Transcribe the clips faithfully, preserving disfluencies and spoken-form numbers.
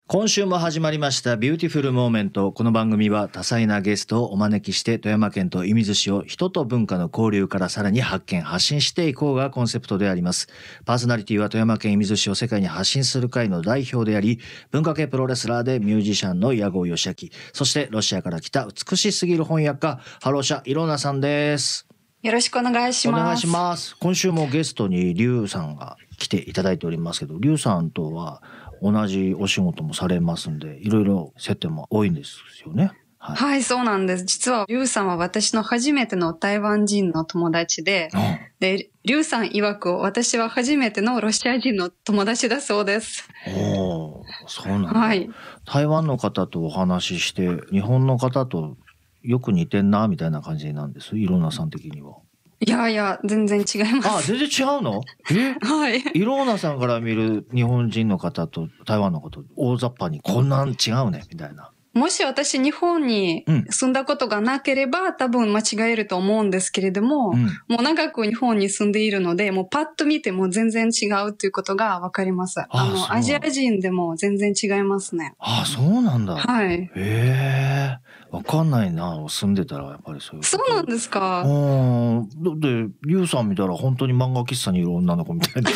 今週も始まりましたビューティフルモーメント。この番組は多彩なゲストをお招きして富山県と射水市を人と文化の交流からさらに発見発信していこうがコンセプトであります。パーソナリティは富山県射水市を世界に発信する会の代表であり、文化系プロレスラーでミュージシャンの矢後義明、そしてロシアから来た美しすぎる翻訳家ハローシャイローナさんです。 よろしくお願いします。 お願いします。今週もゲストにリュウさんが来ていただいておりますけど、リュウさんとは同じお仕事もされますんで、いろいろ接点も多いんですよね。 はい、はい、そうなんです。実はリュウさんは私の初めての台湾人の友達で、うん、でリュウさん曰く私は初めてのロシア人の友達だそうです。 おー、そうなんだ。 はい。 台湾の方とお話しして、日本の方とよく似てんなみたいな感じなんです。イローナさん的には。 いやいや、全然違います。 あ、全然違うの？え？ はい。 イローナさんから見る日本人の方と台湾の方、大雑把にこんなん違うねみたいな。 もし私日本に住んだことがなければ、うん、多分間違えると思うんですけれども、うん、もう長く日本に住んでいるので、もうパッと見ても全然違うということがわかります。あ, あの、アジア人でも全然違いますね。 ああ、そうなんだ。 はい。 へえ。わかんないな、住んでたらやっぱりそういうこと。 そうなんですか。 うん。だって、リュウさん見たら本当に漫画喫茶にいる女の子みたいな。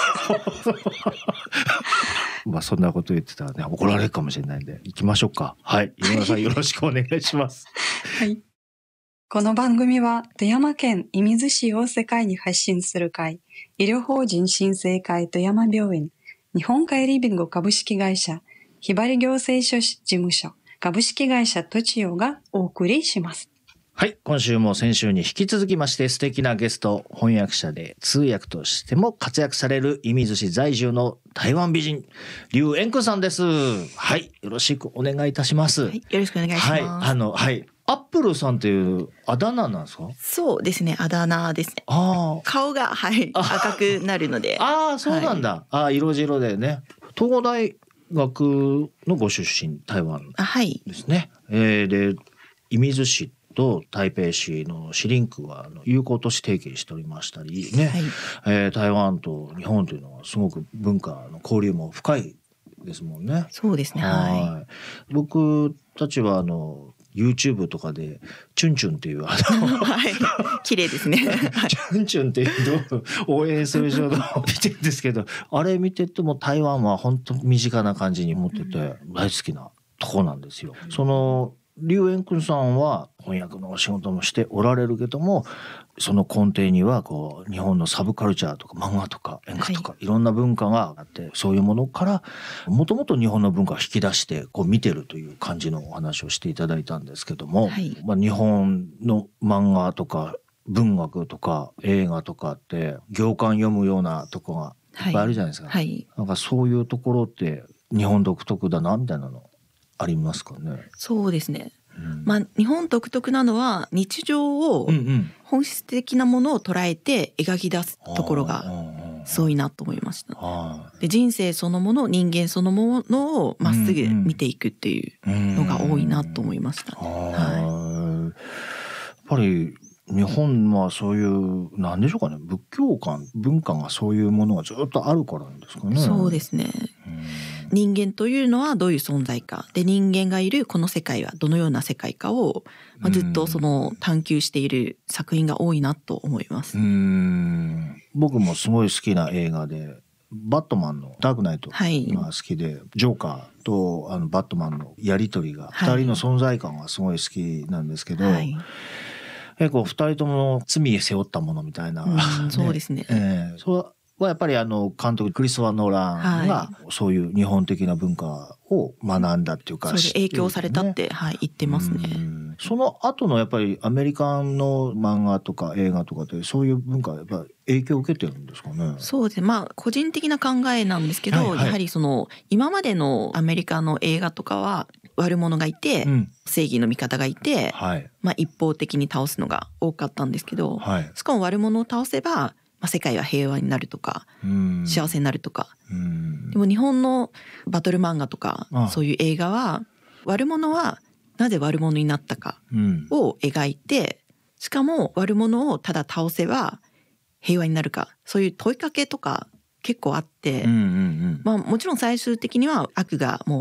まあそんなこと言ってたらね、怒られるかもしれないんで、行きましょうか。はい。井上さんよろしくお願いします。 はい。この番組は富山県射水市を世界に発信する会、医療法人新生会富山病院、日本海リビング株式会社、ひばり行政書士事務所、株式会社トチオがお送りします。 はい。今週も先週に引き続きまして素敵なゲスト、翻訳者で通訳としても活躍される射水市在住の台湾美人、リュウエンクさんです。はい。よろしくお願いいたします。 はい。よろしくお願いします。はい。 あの、はい。アップルさんっていうあだ名なんですか？ そうですね。あだ名ですね。 ああ。 顔が、はい。赤くなるので。 ああ、そうなんだ。はい、ああ、色白でね。東大学のご出身、台湾ですね。はい、えー、で、射水市と台北市のシリンクは友好都市提携しておりましたりね、はい、えー、台湾と日本というのはすごく文化の交流も深いですもんね。 そうですね。はい。 僕たちはあの YouTube とかでチュンチュンっていうあのはい、綺麗ですね。チュンチュンっていうのを応援する情報を見てるんですけど、あれ見てても台湾は本当身近な感じに思ってて大好きなとこなんですよ。うん、そのリュウエンクンさんは翻訳のお仕事もしておられるけども、その根底にはこう日本のサブカルチャーとか漫画とか演歌とかいろんな文化があって、はい、そういうものからもともと日本の文化を引き出してこう見てるという感じのお話をしていただいたんですけども、はい、まあ、日本の漫画とか文学とか映画とかって行間読むようなとこがいっぱいあるじゃないですか。はいはい、なんかそういうところって日本独特だなみたいなのありますかね。 そうですね。うん、まあ日本独特なのは日常を本質的なものを捉えて描き出すところがすごいなと思いました。で人生そのもの、人間そのものをまっすぐ見ていくっていうのが多いなと思いました。 はい、やっぱり日本はそういう何でしょうかね、仏教観文化がそういうものがずっとあるからなんですかね。 そうですね。人間というのはどういう存在かで、人間がいるこの世界はどのような世界かを、まあ、ずっとその探求している作品が多いなと思います。 うーん、僕もすごい好きな映画でバットマンのダークナイトが好きで、はい、ジョーカーとあのバットマンのやり取りが、はい、ふたりの存在感がすごい好きなんですけど、はい、結構ふたりとも罪背負ったものみたいな、 うんね、そうですね、 えー、そうはやっぱりあの監督クリストファー・ノーランがそういう日本的な文化を学んだっていうか、 それで影響されたって、はい、言ってますね。 その後のやっぱりアメリカの漫画とか映画とかってそういう文化はやっぱり影響を受けてるんですかね。 そうですね。まあ個人的な考えなんですけど、はいはい、やはりその今までのアメリカの映画とかは悪者がいて、うん、正義の味方がいて、はい、まあ一方的に倒すのが多かったんですけど、はい、しかも悪者を倒せばまあ、世界は平和になるとか幸せになるとか。でも日本のバトル漫画とかそういう映画は悪者はなぜ悪者になったかを描いて、しかも悪者をただ倒せば平和になるか、そういう問いかけとか結構あって、まあもちろん最終的には悪がもう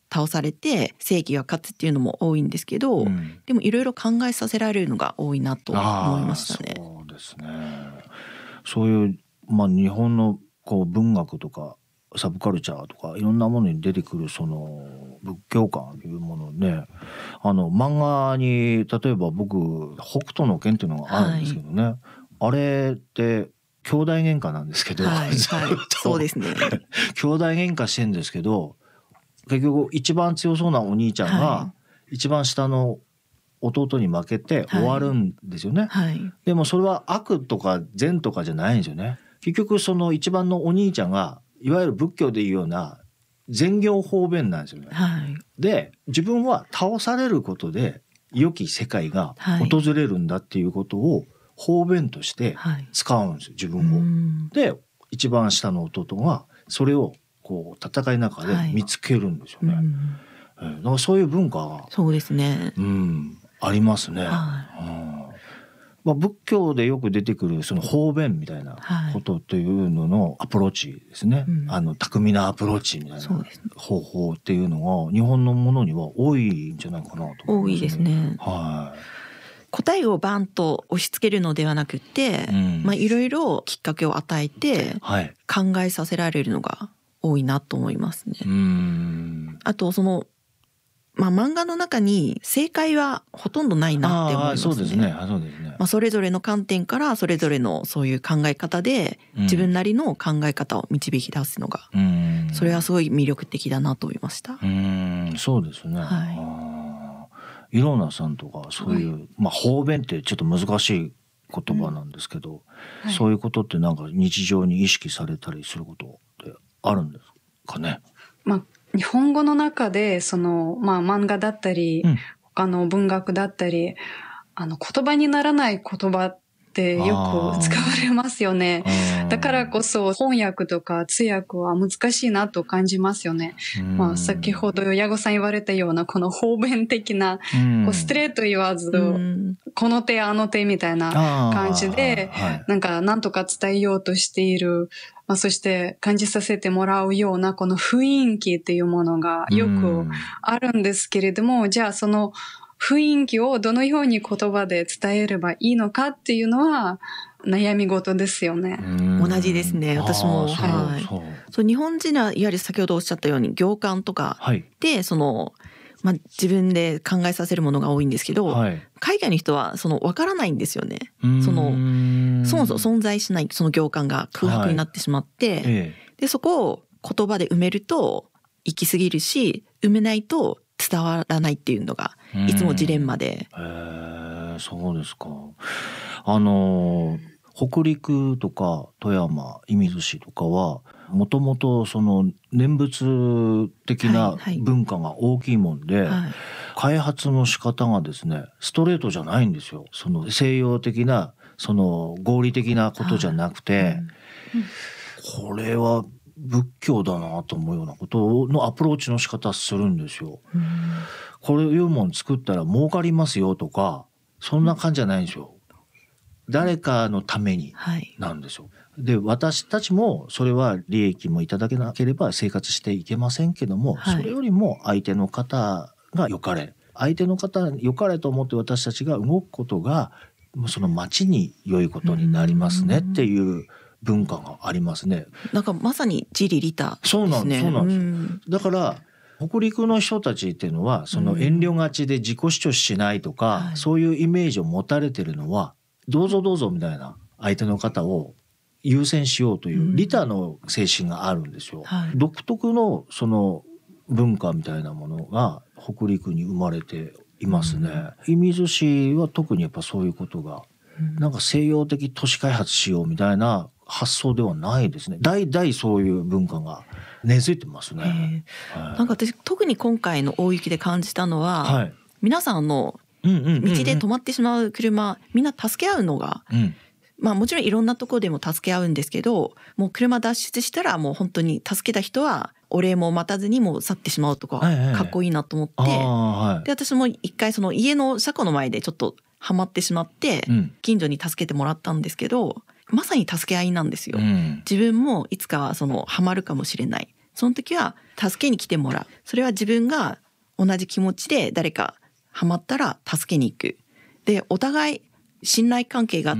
倒されて正義が勝つっていうのも多いんですけど、うん、でもいろいろ考えさせられるのが多いなと思いましたね。 そうですね。そういう、まあ、日本のこう文学とかサブカルチャーとかいろんなものに出てくるその仏教観というものね、あの漫画に例えば僕北斗の拳っていうのがあるんですけどね、はい、あれって兄弟喧嘩なんですけど、 はいはい、そうですね兄弟喧嘩してんですけど、結局一番強そうなお兄ちゃんが一番下の弟に負けて終わるんですよね、はいはい、でもそれは悪とか善とかじゃないんですよね。結局その一番のお兄ちゃんがいわゆる仏教でいうような善行方便なんですよね、はい、で自分は倒されることで良き世界が訪れるんだっていうことを方便として使うんですよ、自分を。で一番下の弟がそれをこう戦いの中で見つけるんですよね、はい、だからそういう文化がそうですね、 うん、ありますね、はいうんまあ、仏教でよく出てくるその方便みたいなことというののアプローチですね、はい、あの巧みなアプローチみたいな方法っていうのが日本のものには多いんじゃないかなと思いますね。 多いですね、はい、答えをバンと押し付けるのではなくて、うんまあ、いろいろきっかけを与えて考えさせられるのが多いなと思いますね。うんあとそのまあ、漫画の中に正解はほとんどないなって思いますね。 そうですね。そうですね。 まあ、それぞれの観点からそれぞれのそういう考え方で自分なりの考え方を導き出すのが、うん、それはすごい魅力的だなと思いました。 うんそうですね。はい、いろなさんとかそういう、はい、まあ方便ってちょっと難しい言葉なんですけど、うんはい、そういうことってなんか日常に意識されたりすることってあるんですかね。 まあ日本語の中でその、まあ、漫画だったり、うん、他の文学だったりあの言葉にならない言葉ってよく使われますよね。だからこそ翻訳とか通訳は難しいなと感じますよね。まあ、先ほど矢後さん言われたようなこの方便的なこうストレート言わずこの手あの手みたいな感じで、はい、なんか何とか伝えようとしているまあ、そして感じさせてもらうようなこの雰囲気っていうものがよくあるんですけれども、じゃあその雰囲気をどのように言葉で伝えればいいのかっていうのは悩み事ですよね。 同じですね。私も、はい。そうそう日本人はいわゆる先ほどおっしゃったように行間とかで、はい、そのまあ、自分で考えさせるものが多いんですけど、はい、海外の人はその分からないんですよね。そのそもそも存在しないその行間が空白になってしまって、はいええ、でそこを言葉で埋めると行き過ぎるし埋めないと伝わらないっていうのがいつもジレンマで。 へー、そうですか。あの北陸とか富山射水市とかはもともとその念仏的な文化が大きいもんで、はいはい、開発の仕方がですねストレートじゃないんですよ。その西洋的なその合理的なことじゃなくて、はいうん、これは仏教だなと思うようなことのアプローチの仕方するんですよ。うん、これいうもん作ったら儲かりますよとかそんな感じじゃないんですよ。誰かのためになんですよ。はいで私たちもそれは利益もいただけなければ生活していけませんけども、はい、それよりも相手の方が良かれ相手の方良かれと思って私たちが動くことがその町に良いことになりますねっていう文化がありますね。 なんかまさに自利利他ですね。 そうなんです、そうなんです。だから北陸の人たちっていうのはその遠慮がちで自己主張しないとか、うん、そういうイメージを持たれてるのはどうぞどうぞみたいな相手の方を優先しようという利他の精神があるんですよ、うんはい、独特のその文化みたいなものが北陸に生まれていますね。射水市は特にやっぱそういうことが、うん、なんか西洋的都市開発しようみたいな発想ではないですね。代々そういう文化が根付いてますね、 はい、なんか私特に今回の大雪で感じたのは、はい、皆さんの道で止まってしまう車、みんな助け合うのが、うんまあもちろんいろんなところでも助け合うんですけどもう車脱出したらもう本当に助けた人はお礼も待たずにもう去ってしまうとかかっこいいなと思って、はいはいはい、で私も一回その家の車庫の前でちょっとハマってしまって近所に助けてもらったんですけど、うん、まさに助け合いなんですよ、うん、自分もいつかはそのハマるかもしれないその時は助けに来てもらう。それは自分が同じ気持ちで誰かハマったら助けに行く。でお互い信頼関係があって、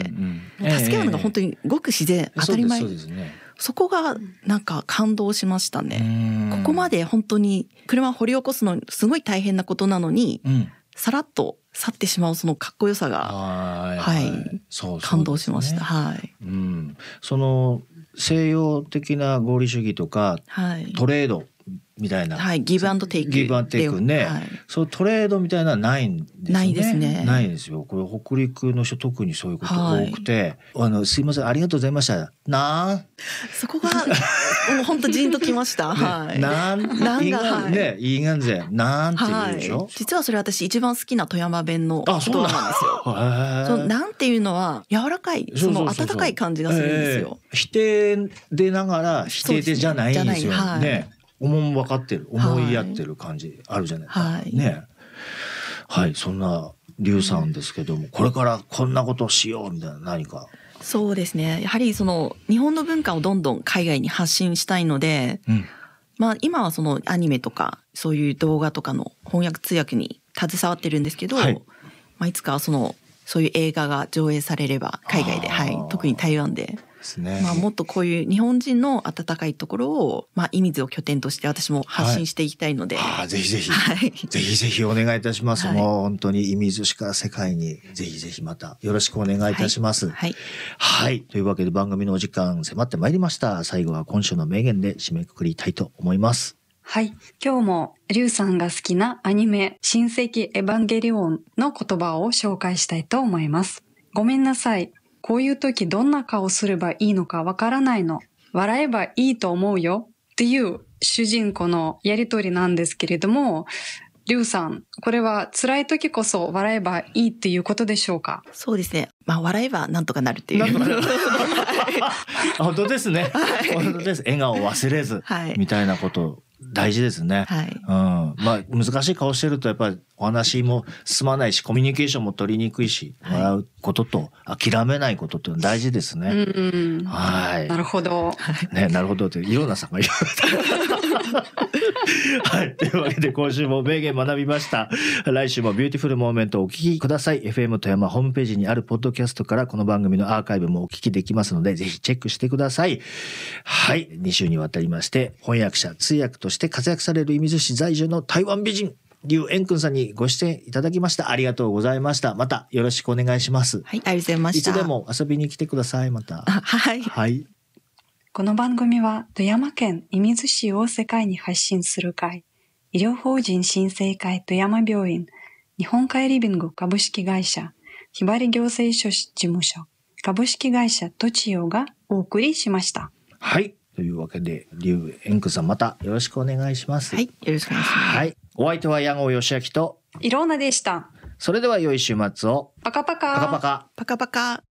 うんうんうん、助け合うのが本当にごく自然、えー、当たり前。そうです、そうですね。そこがなんか感動しましたね。ここまで本当に車を掘り起こすのすごい大変なことなのに、うん、さらっと去ってしまうそのかっこよさが、はい、はい、そうそう感動しました。はい。 うん、その西洋的な合理主義とか、はい、トレードみたいな、 はい、ギブアンドテイクギブアンドテイクね、はい、そうトレードみたいなのはないんですね。 ないですね。 ないんですよ。これ北陸の人特にそういうことが多くて、はい、あのすいませんありがとうございましたなーそこがもう本当ジーンときました。ね、はい。 なんなんがはいねいいがんぜなんって言うでしょ、はい。 実はそれ私一番好きな富山弁の言葉なんですよ。そのなんていうのは柔らかいその温かい感じがするんですよ。 えー、否定でながら否定でじゃないんですよ。はい、ね。思い分かってる思いやってる感じあるじゃないですか、はい、ね。はい、そんな劉さんですけども、これからこんなことをしようみたいな何か。 そうですね、やはりその日本の文化をどんどん海外に発信したいので、うん、まあ今はそのアニメとかそういう動画とかの翻訳通訳に携わってるんですけど、はい、まあ、いつかそのそういう映画が上映されれば海外で、はい、特に台湾でですね、まあ、もっとこういう日本人の温かいところを、まあ、射水を拠点として私も発信していきたいので、 はい、あぜひぜひ、はい、ぜひぜひお願いいたします、はい、もう本当に射水市から世界にぜひぜひまたよろしくお願いいたします。はい、はいはい、というわけで番組のお時間迫ってまいりました。最後は今週の名言で締めくくりたいと思います。 はい。今日も劉さんが好きなアニメ新世紀エヴァンゲリオンの言葉を紹介したいと思います。ごめんなさい。こういう時どんな顔すればいいのかわからないの。笑えばいいと思うよっていう主人公のやりとりなんですけれども、劉さん、これは辛い時こそ笑えばいいっていうことでしょうか？ そうですね。まあ笑えばなんとかなるっていう。 なんとかなる本当ですね。はい、本当です。笑顔を忘れず、はい、みたいなこと大事ですね。はい、うん。まあ難しい顔してるとやっぱりお話も進まないしコミュニケーションも取りにくいし、はい、笑うことと諦めないことって大事ですね。うんうん、はい。 なるほど。 ね、なるほどっていろんなさんが言われた。はい。というわけで今週も名言学びました。来週もビューティフルモーメントをお聞きください。エフエム 富山ホームページにあるポッドキャストからこの番組のアーカイブもお聞きできますのでぜひチェックしてください。はい。に週にわたりまして翻訳者通訳として活躍される射水市在住の台湾美人劉円君さんにご出演いただきました。ありがとうございました。またよろしくお願いします。 はい、ありがとうございました。 いつでも遊びに来てください。また。 はい。 はい。 この番組は富山県射水市を世界に発信する会、医療法人新生会富山病院、日本海リビング株式会社、ひばり行政書士事務所、株式会社とちよがお送りしました。 はい。というわけで、劉円君さんまたよろしくお願いします。 はい。よろしくお願いします。 はい。お相手は矢後義明といろうなでした。 それでは良い週末を。 パカパカ。 パカパカ。 パカパカ。